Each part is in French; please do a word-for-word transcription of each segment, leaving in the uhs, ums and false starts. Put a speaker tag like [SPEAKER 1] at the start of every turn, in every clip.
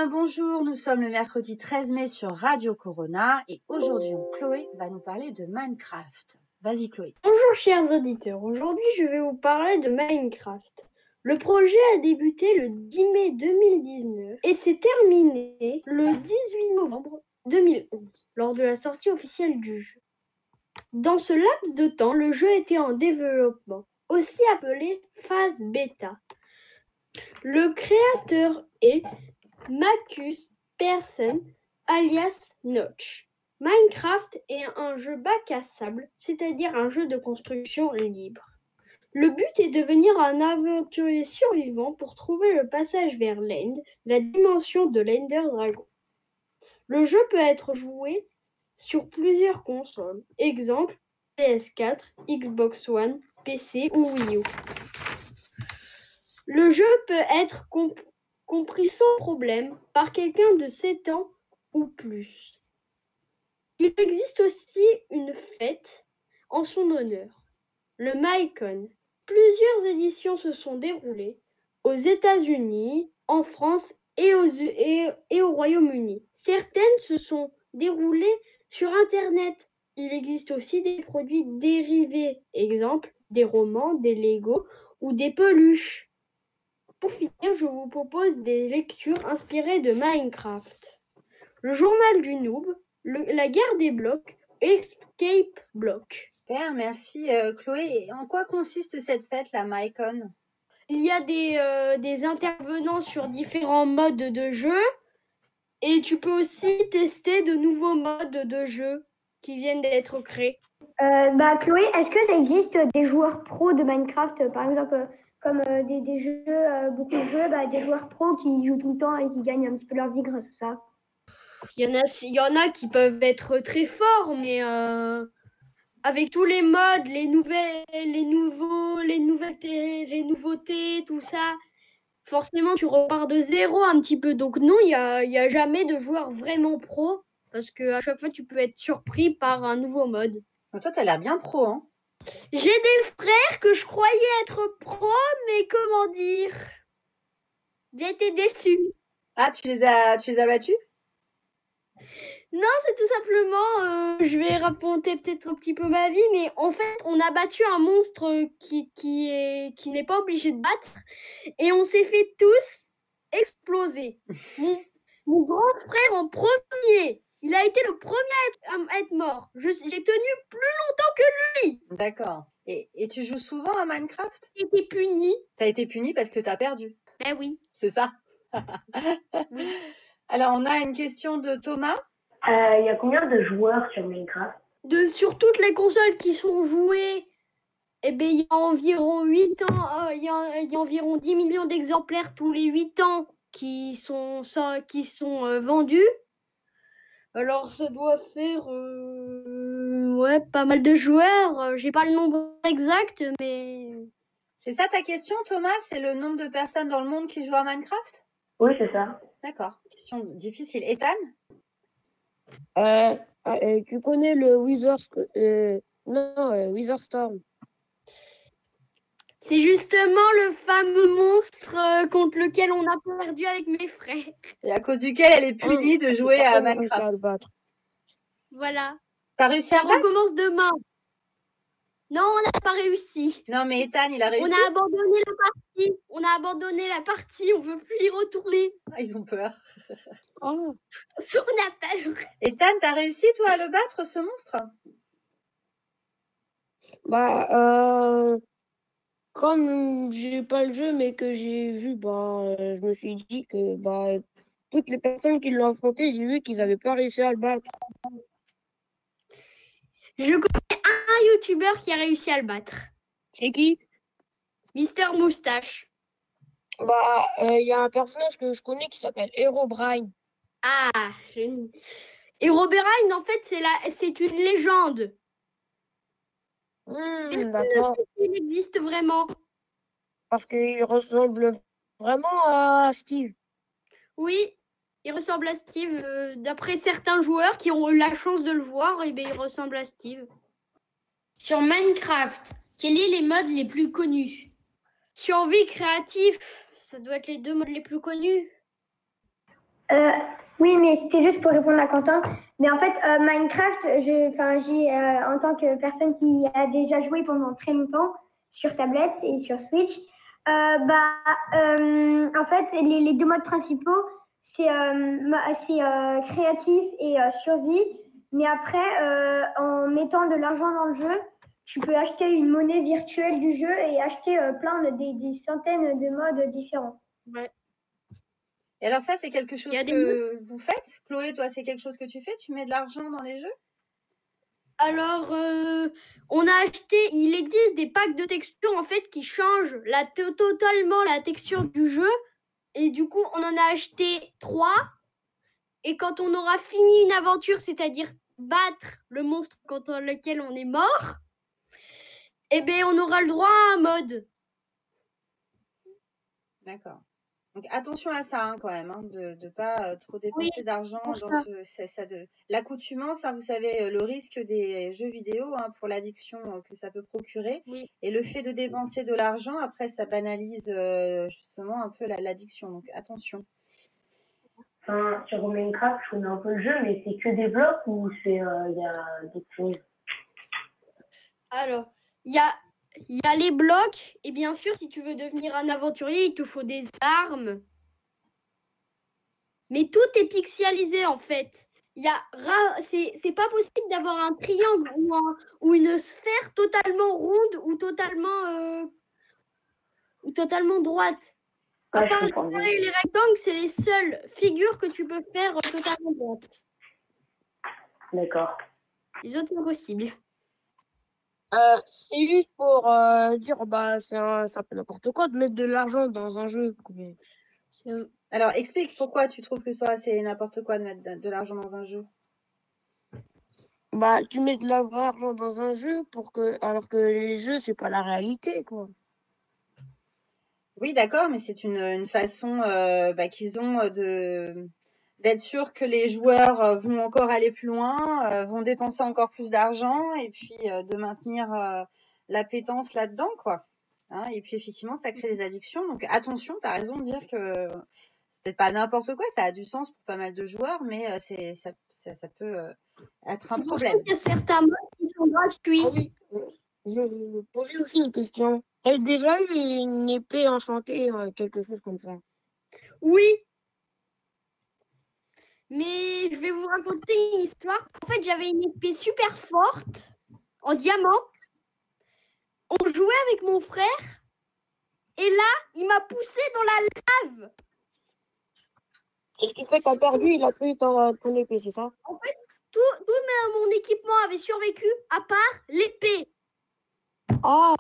[SPEAKER 1] bien, bonjour, nous sommes le mercredi treize mai sur Radio Corona et aujourd'hui Chloé va nous parler de Minecraft. Vas-y Chloé.
[SPEAKER 2] Bonjour chers auditeurs, aujourd'hui je vais vous parler de Minecraft. Le projet a débuté le dix mai deux mille dix-neuf et s'est terminé le dix-huit novembre deux mille onze lors de la sortie officielle du jeu. Dans ce laps de temps, le jeu était en développement, aussi appelé phase bêta. Le créateur est Marcus Persson, alias Notch. Minecraft est un jeu bac à sable, c'est-à-dire un jeu de construction libre. Le but est de devenir un aventurier survivant pour trouver le passage vers l'End, la dimension de l'Ender Dragon. Le jeu peut être joué sur plusieurs consoles, exemple P S quatre, Xbox One, P C ou Wii U. Le jeu peut être comp- compris sans problème par quelqu'un de sept ans ou plus. Il existe aussi une fête en son honneur, le MyCon. Plusieurs éditions se sont déroulées aux États-Unis, en France et, aux, et, et au Royaume-Uni. Certaines se sont déroulées sur Internet. Il existe aussi des produits dérivés, exemple des romans, des Lego ou des peluches. Pour finir, je vous propose des lectures inspirées de Minecraft. Le journal du noob, le, la guerre des blocs, Escape Block.
[SPEAKER 1] Super, merci euh, Chloé. Et en quoi consiste cette fête, la MyCon?
[SPEAKER 2] Il y a des, euh, des intervenants sur différents modes de jeu et tu peux aussi tester de nouveaux modes de jeu qui viennent d'être créés.
[SPEAKER 3] Euh, bah, Chloé, est-ce que ça existe des joueurs pros de Minecraft, par exemple, comme euh, des, des jeux, euh, beaucoup de jeux, bah, des joueurs pros qui jouent tout le temps et qui gagnent un petit peu leur vie grâce à ça?
[SPEAKER 2] Il y en a, il y en a qui peuvent être très forts, mais euh, avec tous les modes, les nouvelles, les nouveaux, les nouveautés, les nouveautés, tout ça, forcément tu repars de zéro un petit peu. Donc non, il y a, il y a jamais de joueur vraiment pro parce que à chaque fois tu peux être surpris par un nouveau mode.
[SPEAKER 1] Donc, toi, t'as l'air bien pro, hein?
[SPEAKER 2] J'ai des frères que je croyais être pro, mais comment dire, j'ai été déçue.
[SPEAKER 1] Ah, tu les as, tu les as battus?
[SPEAKER 2] Non, c'est tout simplement, euh, je vais raconter peut-être un petit peu ma vie, mais en fait, on a battu un monstre qui, qui, est, qui n'est pas obligé de battre, et on s'est fait tous exploser. Mon, mon grand frère en premier, il a été le premier à être, à être mort. Je, j'ai tenu plus longtemps que lui.
[SPEAKER 1] D'accord. Et, et tu joues souvent à Minecraft?
[SPEAKER 2] J'ai été puni.
[SPEAKER 1] T'as été puni parce que t'as perdu.
[SPEAKER 2] Ben oui.
[SPEAKER 1] C'est ça?
[SPEAKER 2] Oui.
[SPEAKER 1] Alors, on a une question de Thomas.
[SPEAKER 3] Il euh, y a combien de joueurs sur Minecraft?
[SPEAKER 2] De, sur toutes les consoles qui sont jouées, eh ben, il y a environ huit ans, il euh, y, y a environ dix millions d'exemplaires tous les huit ans qui sont, ça, qui sont euh, vendus. Alors ça doit faire euh, ouais, pas mal de joueurs. J'ai pas le nombre exact, mais...
[SPEAKER 1] C'est ça ta question, Thomas? C'est le nombre de personnes dans le monde qui jouent à Minecraft?
[SPEAKER 3] Oui, c'est ça.
[SPEAKER 1] D'accord. Question difficile. Ethan?
[SPEAKER 4] Euh, euh, tu connais le Wizard, euh, non, euh, Wizard Storm.
[SPEAKER 2] C'est justement le fameux monstre euh, contre lequel on a perdu avec mes frères.
[SPEAKER 1] Et à cause duquel elle est punie de jouer à Minecraft.
[SPEAKER 2] Voilà.
[SPEAKER 1] T'as réussi
[SPEAKER 2] Ça
[SPEAKER 1] à battre?
[SPEAKER 2] recommence demain. Non, on n'a pas réussi.
[SPEAKER 1] Non, mais Ethan, il a réussi.
[SPEAKER 2] On a abandonné la partie. On a abandonné la partie. On veut plus y retourner.
[SPEAKER 1] Ah, ils ont peur.
[SPEAKER 4] Oh.
[SPEAKER 2] On a peur.
[SPEAKER 1] Ethan, t'as réussi, toi, à le battre, ce monstre?
[SPEAKER 4] Bah, euh, comme j'ai pas le jeu, mais que j'ai vu, bah, euh, je me suis dit que bah, toutes les personnes qui l'ont affronté, j'ai vu qu'ils n'avaient pas réussi à le battre.
[SPEAKER 2] Je connais un youtubeur qui a réussi à le battre.
[SPEAKER 4] C'est qui?
[SPEAKER 2] Mister Moustache.
[SPEAKER 4] Bah, il euh, y a un personnage que je connais qui s'appelle Herobrine.
[SPEAKER 2] Ah, je... Herobrine, en fait, c'est, la... c'est une légende.
[SPEAKER 4] Mmh, d'accord.
[SPEAKER 2] Il existe vraiment.
[SPEAKER 4] Parce qu'il ressemble vraiment à Steve.
[SPEAKER 2] Oui, il ressemble à Steve. Euh, d'après certains joueurs qui ont eu la chance de le voir, et bien, il ressemble à Steve.
[SPEAKER 5] Sur Minecraft, quels sont les modes les plus connus?
[SPEAKER 2] Survie créatif, ça doit être les deux modes les plus connus.
[SPEAKER 3] Euh, oui, mais c'était juste pour répondre à Quentin. Mais en fait, euh, Minecraft, je, enfin, j'ai, euh, en tant que personne qui a déjà joué pendant très longtemps sur tablette et sur Switch, euh, bah, euh, en fait, les, les deux modes principaux, c'est, euh, ma- c'est euh, créatif et euh, survie. Mais après, euh, en mettant de l'argent dans le jeu, tu peux acheter une monnaie virtuelle du jeu et acheter euh, plein de des, des centaines de modes différents.
[SPEAKER 2] Ouais.
[SPEAKER 1] Et alors ça, c'est quelque chose
[SPEAKER 2] Il y a des
[SPEAKER 1] que vous faites? Chloé, toi, c'est quelque chose que tu fais? Tu mets de l'argent dans les jeux?
[SPEAKER 2] Alors, euh, on a acheté, il existe des packs de textures en fait qui changent la, to- totalement la texture du jeu. Et du coup, on en a acheté trois. Et quand on aura fini une aventure, c'est-à-dire battre le monstre contre lequel on est mort, eh bien, on aura le droit à un mode.
[SPEAKER 1] D'accord. Donc attention à ça hein, quand même, hein, de ne pas euh, trop dépenser
[SPEAKER 2] Oui,
[SPEAKER 1] d'argent
[SPEAKER 2] pour
[SPEAKER 1] dans
[SPEAKER 2] ça.
[SPEAKER 1] ce ça, ça de l'accoutumance, hein, vous savez, euh, le risque des jeux vidéo hein, pour l'addiction euh, que ça peut procurer.
[SPEAKER 2] Oui.
[SPEAKER 1] Et le fait de dépenser de l'argent, après ça banalise euh, justement un peu la- l'addiction. Donc attention.
[SPEAKER 6] Enfin, sur Minecraft, je connais un peu le jeu, mais c'est que des blocs ou c'est euh, il y a d'autres choses?
[SPEAKER 2] Alors, il y a, il y a les blocs. Et bien sûr, si tu veux devenir un aventurier, il te faut des armes. Mais tout est pixelisé en fait. Il y a ra- c'est c'est pas possible d'avoir un triangle ou, un- ou une sphère totalement ronde ou totalement euh, ou totalement droite. À
[SPEAKER 6] Ouais, je
[SPEAKER 2] part les
[SPEAKER 6] comprends bien.
[SPEAKER 2] carrés et les rectangles, c'est les seules figures que tu peux faire euh, totalement droites.
[SPEAKER 6] D'accord.
[SPEAKER 2] Les autres, c'est impossible.
[SPEAKER 4] Euh, c'est juste pour euh, dire, bah, c'est un, c'est un peu n'importe quoi de mettre de l'argent dans un jeu. Mais-
[SPEAKER 2] C'est-
[SPEAKER 1] Alors explique pourquoi tu trouves que soit c'est n'importe quoi de mettre de, de l'argent dans un jeu.
[SPEAKER 4] Bah, tu mets de l'argent dans un jeu pour que, alors que les jeux, c'est pas la réalité, quoi.
[SPEAKER 1] Oui, d'accord, mais c'est une, une façon euh, bah, qu'ils ont euh, de d'être sûr que les joueurs euh, vont encore aller plus loin, euh, vont dépenser encore plus d'argent et puis euh, de maintenir euh, l'appétence là-dedans, quoi. Hein, et puis effectivement, ça crée des addictions. Donc attention, tu as raison de dire que c'est peut-être pas n'importe quoi, ça a du sens pour pas mal de joueurs, mais euh, c'est ça, ça, ça peut euh, être un
[SPEAKER 2] C'est pour ça
[SPEAKER 1] problème.
[SPEAKER 2] qu'il y a certains modes qui sont gratuits.
[SPEAKER 4] Ah oui, euh, je me posais aussi une question. T'as déjà eu une épée enchantée, euh, quelque chose comme ça?
[SPEAKER 2] Oui, mais je vais vous raconter une histoire. En fait, j'avais une épée super forte en diamant. On jouait avec mon frère et là, il m'a poussé dans la lave.
[SPEAKER 4] Qu'est-ce qui fait que t'as perdu, il a pris ton, ton épée, c'est ça?
[SPEAKER 2] En fait, tout, tout ma- mon équipement avait survécu à part l'épée.
[SPEAKER 4] Ah,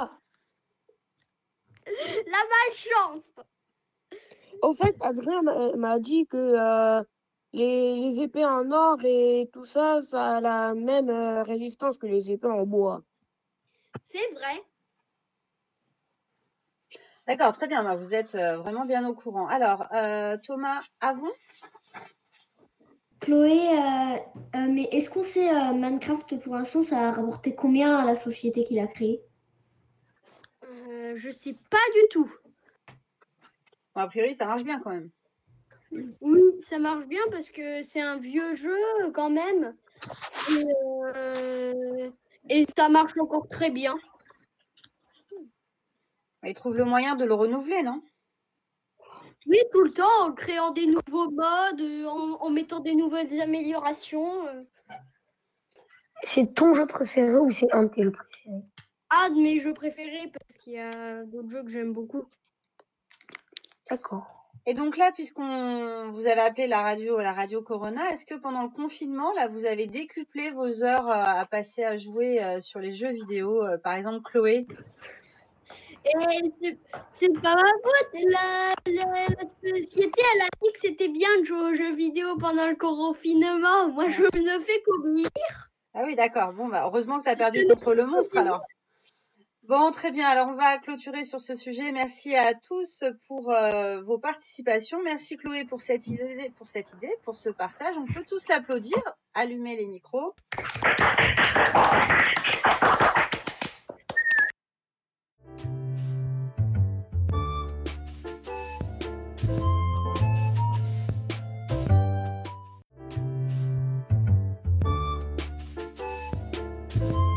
[SPEAKER 2] La malchance.
[SPEAKER 4] au fait, Adrien m'a m'a dit que euh, les, les épées en or et tout ça, ça a la même euh, résistance que les épées en bois.
[SPEAKER 2] C'est vrai.
[SPEAKER 1] D'accord, très bien, bah, vous êtes euh, vraiment bien au courant. Alors, euh, Thomas, avant
[SPEAKER 7] Chloé, euh, euh, mais est-ce qu'on sait euh, Minecraft pour l'instant, ça a rapporté combien à la société qu'il a créée?
[SPEAKER 2] Euh, je sais pas du tout.
[SPEAKER 1] Bon, a priori, ça marche bien quand même.
[SPEAKER 2] Oui, ça marche bien parce que c'est un vieux jeu quand même. Et, euh, et ça marche encore très bien.
[SPEAKER 1] Ils trouvent le moyen de le renouveler, non?
[SPEAKER 2] Oui, tout le temps, en créant des nouveaux modes, euh, en, en mettant des nouvelles améliorations. euh.
[SPEAKER 6] C'est ton jeu préféré ou c'est un de tes jeux préférés?
[SPEAKER 2] Un de mes jeux préférés parce qu'il y a d'autres jeux que j'aime beaucoup.
[SPEAKER 6] D'accord.
[SPEAKER 1] Et donc là, puisqu'on vous avez appelé la radio la radio Corona, est-ce que pendant le confinement, là, vous avez décuplé vos heures euh, à passer à jouer euh, sur les jeux vidéo, euh, par exemple Chloé?
[SPEAKER 2] Et c'est- c'est pas ma faute. La, la- la société, elle a dit que c'était bien de jouer aux jeux vidéo pendant le confinement. Moi, je ne fais qu'oublier.
[SPEAKER 1] Ah oui, d'accord. Bon, bah, heureusement que tu as perdu contre le monstre alors. Bon, très bien. Alors, on va clôturer sur ce sujet. Merci à tous pour euh, vos participations. Merci Chloé pour cette idée, pour cette idée, pour ce partage. On peut tous l'applaudir. Allumer les micros.
[SPEAKER 8] Minecraft.